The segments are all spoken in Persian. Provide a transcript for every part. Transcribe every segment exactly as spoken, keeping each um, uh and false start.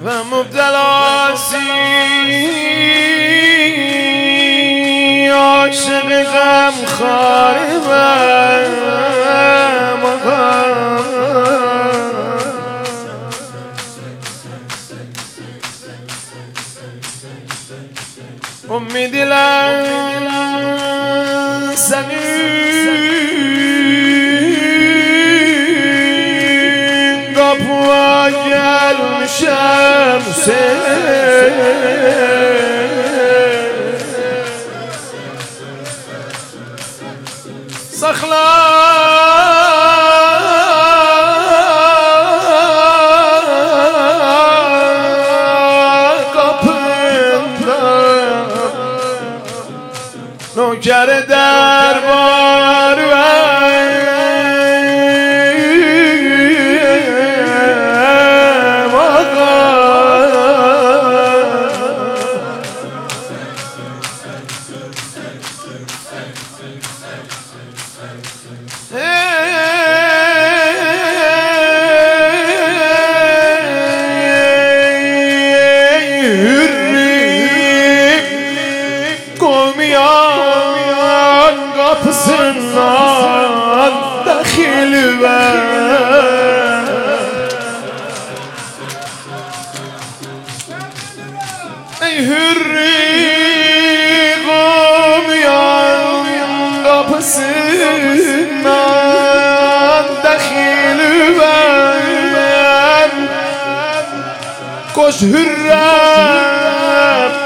و مبتلاسی عاشق غم خاری امیدی لنسنین قapıya gelmişem sakla نوکر دربار kapısından dahil ver ey hürri Gomyan kapısından dahil ver koş hürrem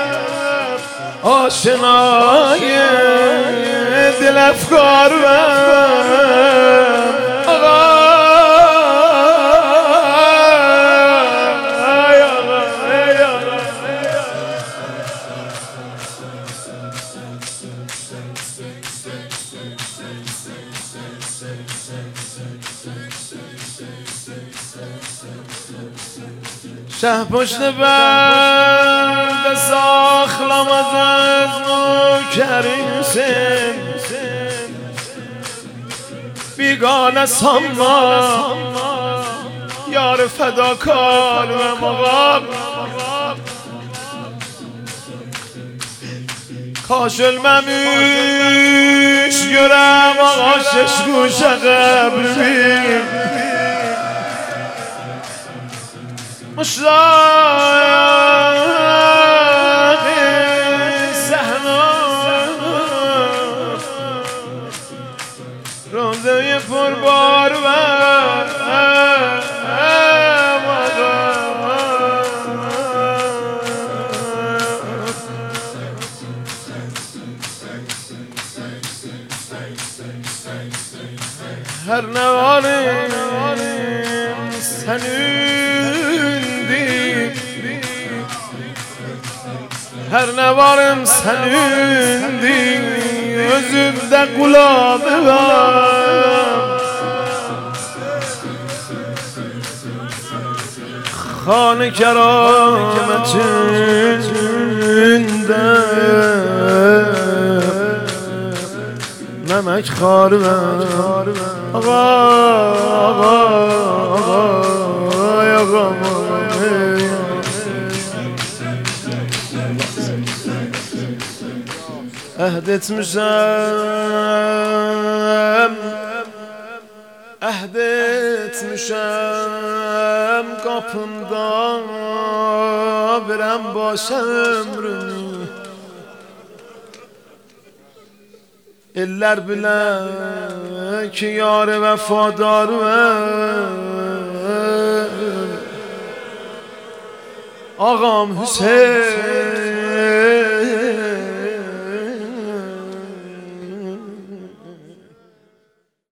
aşinayı دل افکار و آقا ای آقا ای آقا شه پشت بند ساخلم از از نوکرین سن بیگانه ساما یار فداکار و مقام کاشلممیش گرم آقا شش گوش قبر بیم مشتاق صحنا روزه پربار و هر نوارم سنوندی هر نوارم سنوندی özümde kulağımı var خانه kerametinde نمک خار ver آقا آقا آقا آقا عهد etmişem عهد etmişem kapımda verem baş ömrünü eller bile ki yar vefadar ağam Hüseyin